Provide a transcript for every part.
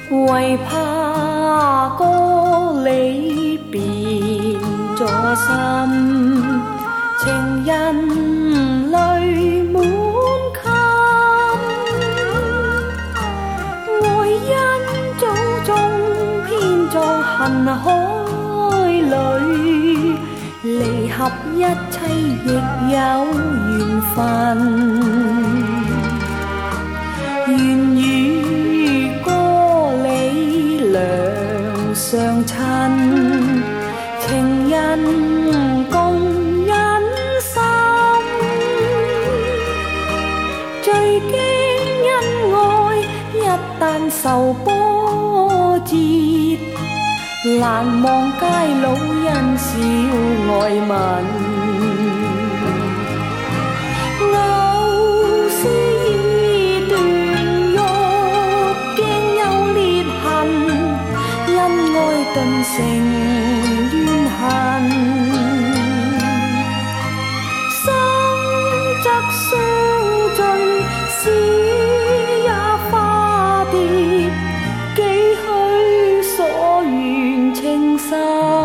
為怕歌裏變咗心，情人淚滿襟，愛因早終偏作恨海裏，離合一切亦有緣分，願與歌里兩相親，情人共忍心，最驚恩愛一旦受波折，難忘偕老因小愛問，藕絲斷玉驚有裂痕，因愛頓成怨恨，生則相盡，死也化蝶，幾許所願情深，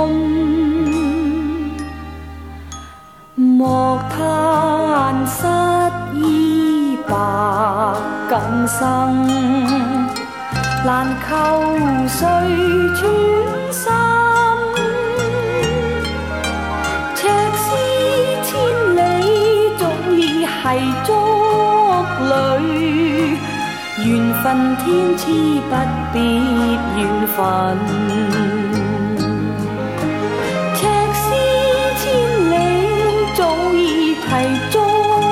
莫嘆失意白更生，難求誰全心，赤絲千里早已繫竹裏，緣分天賜不必緣分，赤絲千里早已繫竹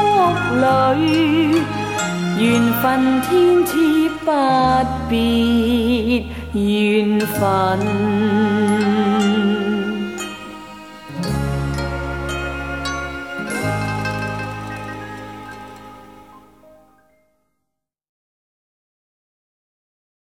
裏，緣分天賜不必緣分。